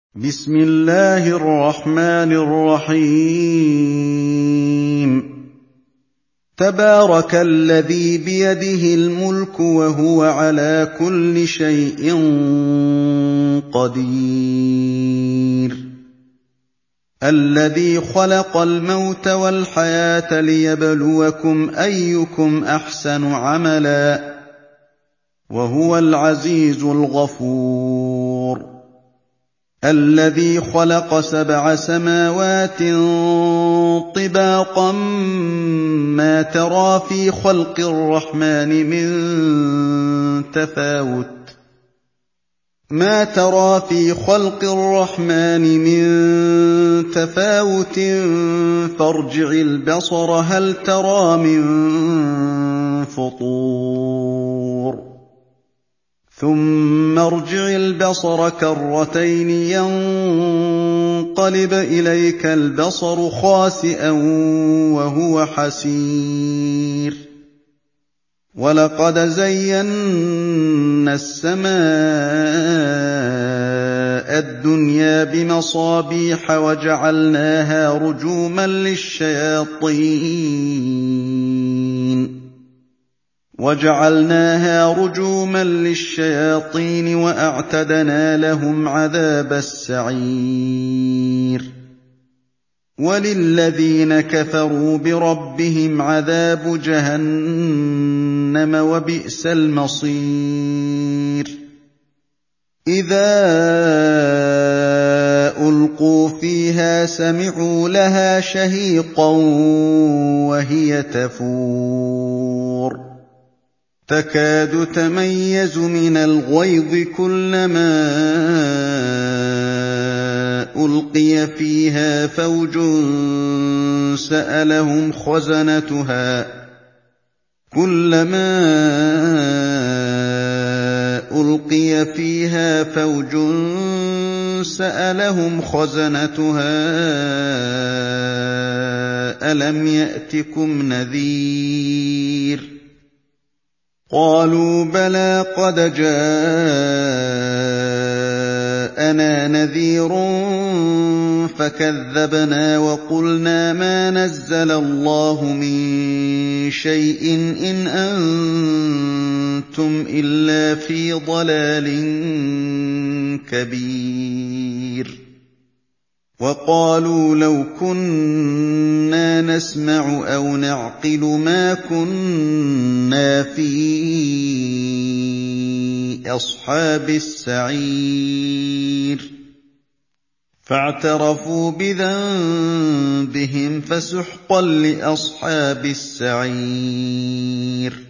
بسم الله الرحمن الرحيم تبارك الذي بيده الملك وهو على كل شيء قدير الذي خلق الموت والحياة ليبلوكم أيكم أحسن عملا وهو العزيز الغفور الذي خلق 7 سماوات طباقا ما ترى في خلق الرحمن من تفاوت فارجع البصر هل ترى من فطور ثم ارجع البصر كرتين ينقلب إليك البصر خاسئا وهو حسير ولقد زينا السماء الدنيا بمصابيح وجعلناها رجوما للشياطين وأعتدنا لهم عذاب السعير وللذين كفروا بربهم عذاب جهنم وبئس المصير إذا ألقوا فيها سمعوا لها شهيقا وهي تفور تكاد تميز من الغيظ كلما ألقي فيها فوج سألهم خزنتها ألم يأتكم نذير قالوا بلى قد جاءنا نذير فكذبنا وقلنا ما نزل الله من شيء إن أنتم إلا في ضلال كبير وقالوا لو كنا نسمع أو نعقل ما كنا في أصحاب السعير فاعترفوا بذنبهم فسحقا لأصحاب السعير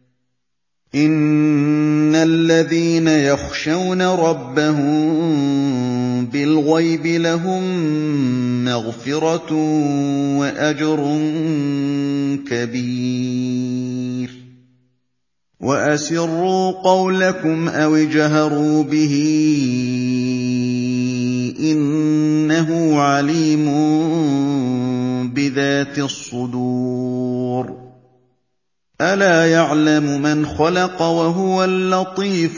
إن الذين يخشون ربهم بالغيب لهم مغفرة وأجر كبير وأسروا قولكم أو اجهروا به إنه عليم بذات الصدور ألا يعلم من خلق وهو اللطيف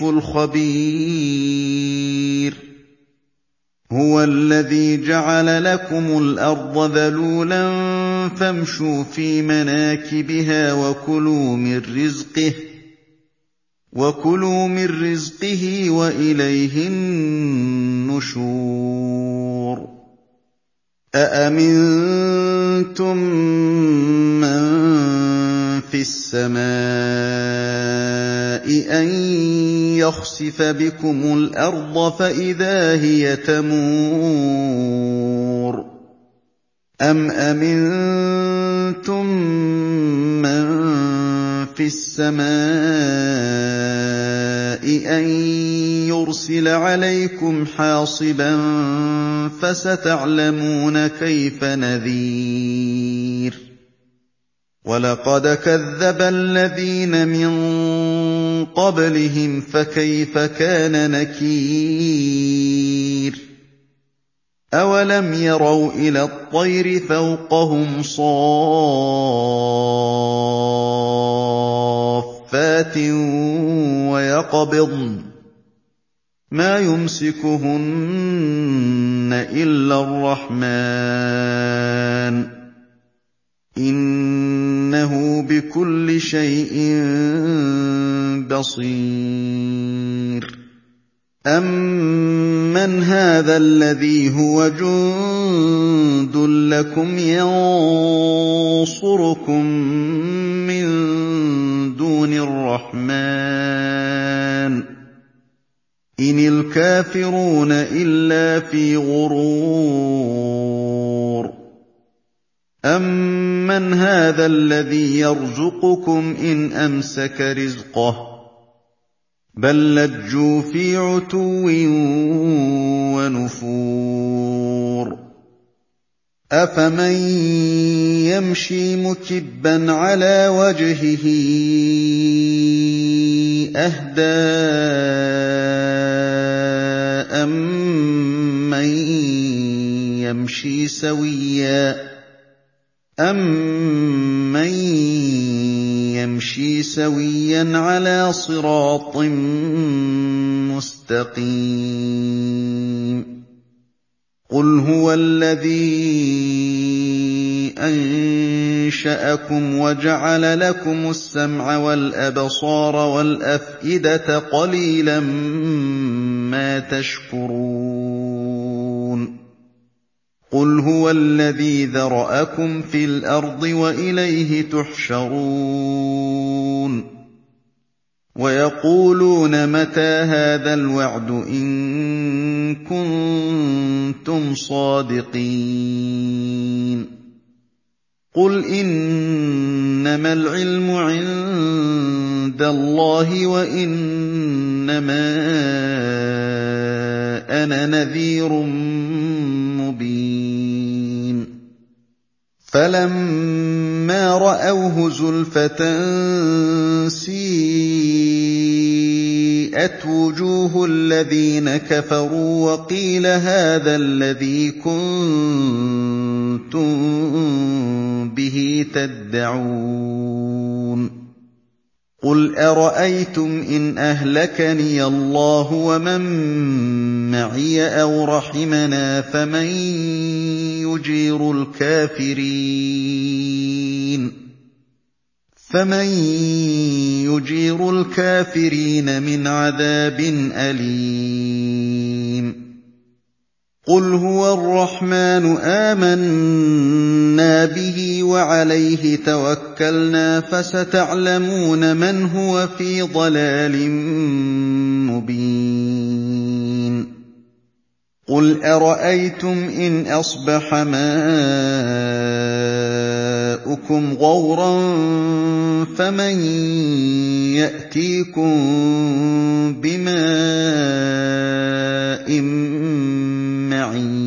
الخبير هو الذي جعل لكم الأرض ذلولا فامشوا في مناكبها وكلوا من رزقه وإليه النشور أأمنتم من في السماء أن يخسف بكم الأرض فإذا هي تمور أم أمنتم من في السماء أن يرسل عليكم حاصبا فستعلمون كيف نذير ولقد كذب الذين من قبلهم فكيف كان نكير أولم يروا إلى الطير فوقهم صافات ويقبضن ما يمسكهن إِلَّا الرَّحْمَٰنُ ۚ إِنَّهُ بِكُلِّ شَيْءٍ بَصِيرٌ أَمَّنْ هَٰذَا الَّذِي هُوَ جُندٌ لَّكُمْ يَنصُرُكُم مِّن دُونِ الرَّحْمَٰنِ ۚ إِنِ الْكَافِرُونَ إِلَّا فِي غُرُورٍ أَمَّنْ هَٰذَا الَّذِي يَرْزُقُكُمْ إِنْ أَمْسَكَ رِزْقَهُ ۚ بَل لَّجُّوا فِي عُتُوٍّ وَنُفُورٍ أَفَمَن يَمْشِي مُكِبًّا عَلَىٰ وَجْهِهِ أَهْدَىٰ أَمَّن يَمْشِي سَوِيًّا عَلَىٰ صِرَاطٍ مُّسْتَقِيمٍ قُلْ هُوَ الَّذِي أَنشَأَكُمْ وَجَعَلَ لَكُمُ السَّمْعَ وَالْأَبْصَارَ وَالْأَفْئِدَةَ ۖ قَلِيلًا مَّا تَشْكُرُونَ قُلْ هُوَ الَّذِي ذَرَأَكُمْ فِي الْأَرْضِ وَإِلَيْهِ تُحْشَرُونَ وَيَقُولُونَ مَتَىٰ هَٰذَا الْوَعْدُ إِن كُنتُمْ صَادِقِينَ قُلْ إِنَّمَا الْعِلْمُ عِندَ اللَّهِ وَإِنَّمَا أَنَا نَذِيرٌ مُّبِينٌ فَلَمَّا رَأَوْهُ زُلْفَةً سِيئَتْ وُجُوهُ الَّذِينَ كَفَرُوا وَقِيلَ هَٰذَا الَّذِي كُنتُم بِهِ تَدَّعُونَ قُلْ أَرَأَيْتُمْ إِنْ أَهْلَكَنِيَ اللَّهُ وَمَن مَّعِيَ أَوْ رَحِمَنَا فَمَن يُجِيرُ الْكَافِرِينَ مِنْ عَذَابٍ أَلِيمٍ قُلْ هُوَ الرَّحْمَٰنُ آمَنَّا بِهِ وَعَلَيْهِ تَوَكَّلْنَا ۖ فَسَتَعْلَمُونَ مَنْ هُوَ فِي ضَلَالٍ مُّبِينٍ قُلْ أَرَأَيْتُمْ إِنْ أَصْبَحَ مَاؤُكُمْ غَوْرًا فَمَن يَأْتِيكُم بِمَاءٍ مَّعِينٍ